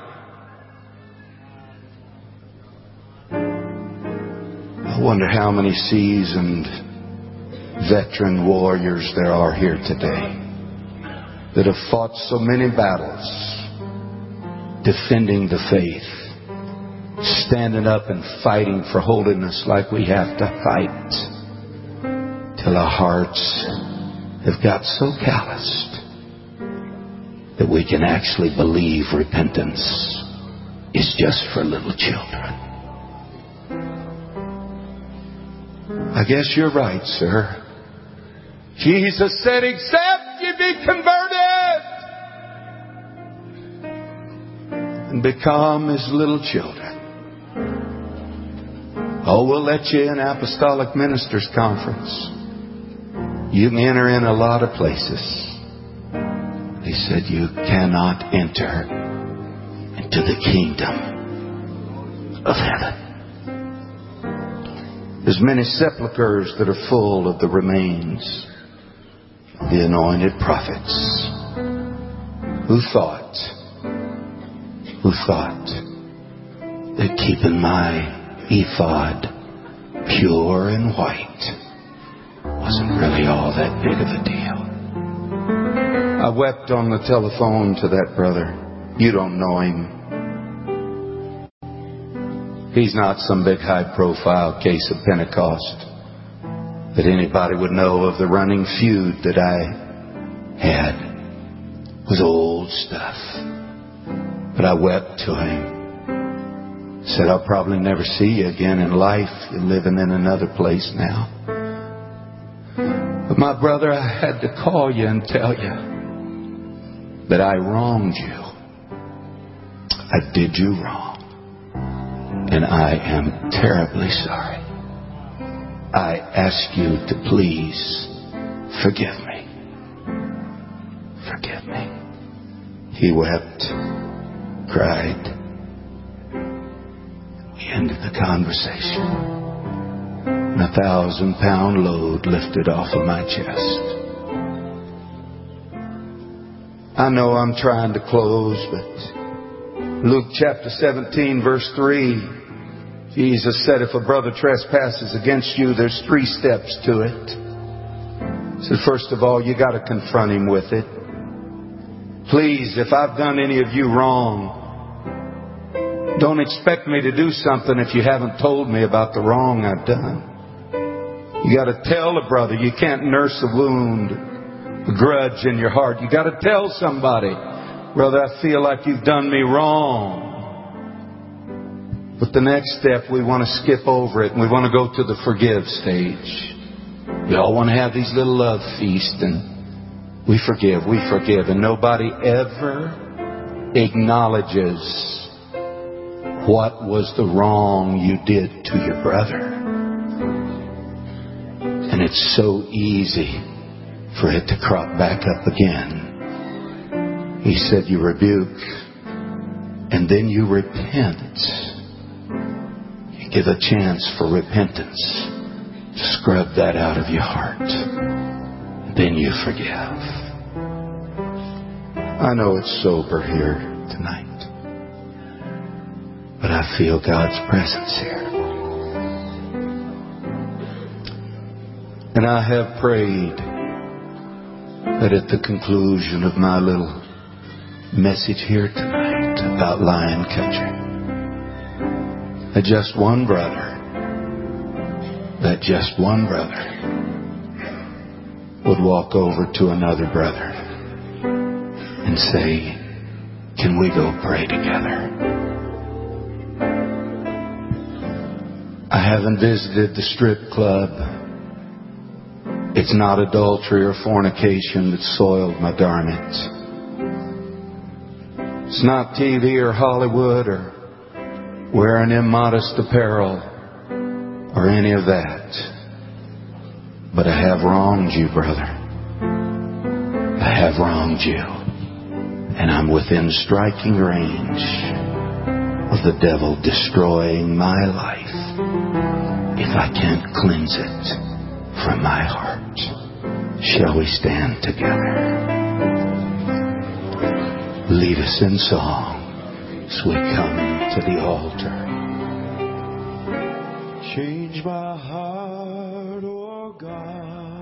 I wonder how many seasoned veteran warriors there are here today that have fought so many battles, defending the faith, standing up and fighting for holiness like we have to fight, till our hearts have got so calloused that we can actually believe repentance is just for little children. I guess you're right, sir. Jesus said, "Except ye be converted and become as little children." Oh, we'll let you in Apostolic Ministers Conference. You can enter in a lot of places. He said you cannot enter into the kingdom of heaven. There's many sepulchres that are full of the remains of the anointed prophets who thought that keeping my ephod pure and white wasn't really all that big of a deal. I wept on the telephone to that brother. You don't know him. He's not some big high-profile case of Pentecost that anybody would know of. The running feud that I had was old stuff. But I wept to him. Said, "I'll probably never see you again in life. You're living in another place now. But my brother, I had to call you and tell you that I wronged you. I did you wrong. And I am terribly sorry. I ask you to please forgive me." He wept, cried. We ended the conversation. And a 1,000-pound load lifted off of my chest. I know I'm trying to close, but Luke chapter 17, verse 3, Jesus said, if a brother trespasses against you, there's 3 steps to it. He said, first of all, you got to confront him with it. Please, if I've done any of you wrong, don't expect me to do something if you haven't told me about the wrong I've done. You got to tell a brother. You can't nurse a wound, a grudge in your heart. You got to tell somebody, brother, I feel like you've done me wrong. But the next step, we want to skip over it and we want to go to the forgive stage. We all want to have these little love feasts and we forgive, and nobody ever acknowledges what was the wrong you did to your brother. And it's so easy for it to crop back up again. He said you rebuke and then you repent. You give a chance for repentance to scrub that out of your heart. Then you forgive. I know it's sober here tonight, but I feel God's presence here. And I have prayed that at the conclusion of my little message here tonight about lion catching, that just one brother would walk over to another brother and say, can we go pray together? I haven't visited the strip club. It's not adultery or fornication that soiled my garment. It's not TV or Hollywood or wearing immodest apparel or any of that. But I have wronged you, brother. I have wronged you. And I'm within striking range of the devil destroying my life if I can't cleanse it from my heart. Shall we stand together? Lead us in song as we come to the altar. Change my heart, oh God.